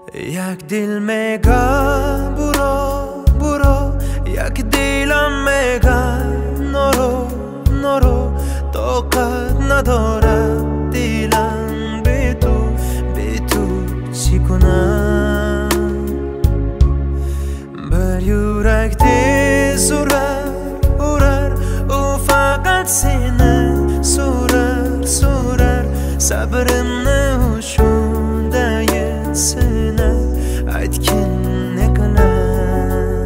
یک دل میگه برو یک دلم میگه نرو طاقت نداره دلم به تو چی کنم بر یورک تیز اورر او فقط سینه سورر صبرم نشونده یه سینه ایتکن نکنم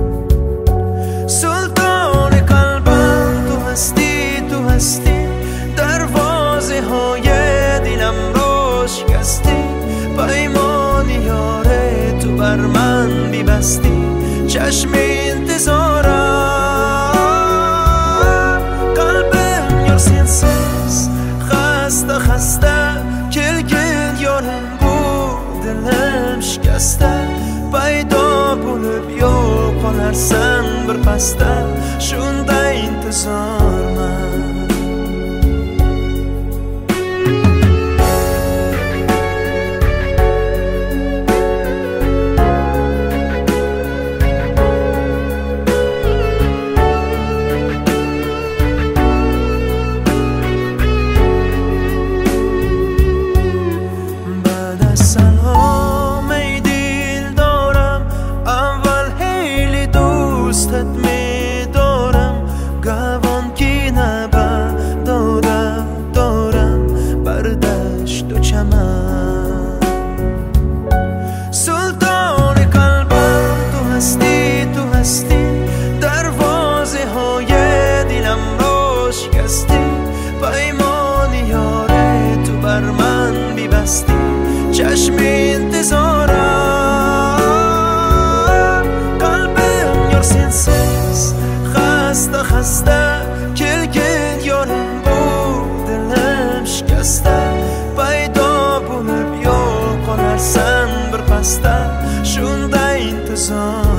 سلطان قلبم تو هستی دروازه های دلم رو شکستی پیمان یاره تو بر من بیبستی چشم انتظارم قلبم یار سنسیز خسته کل یارم بود دلم شکسته پیدا بولب یا قلرسن برپسته شونده انتظار من سلطان قلبم تو هستی دروازه های دلم رو شکستی پیمان یاره تو بر من بیبستی چشم انتظارم قلبم یار سنسیز خسته کل یارم بود دلم شکسته پیدا بولب یا قلرسن برپسته شونده انتظار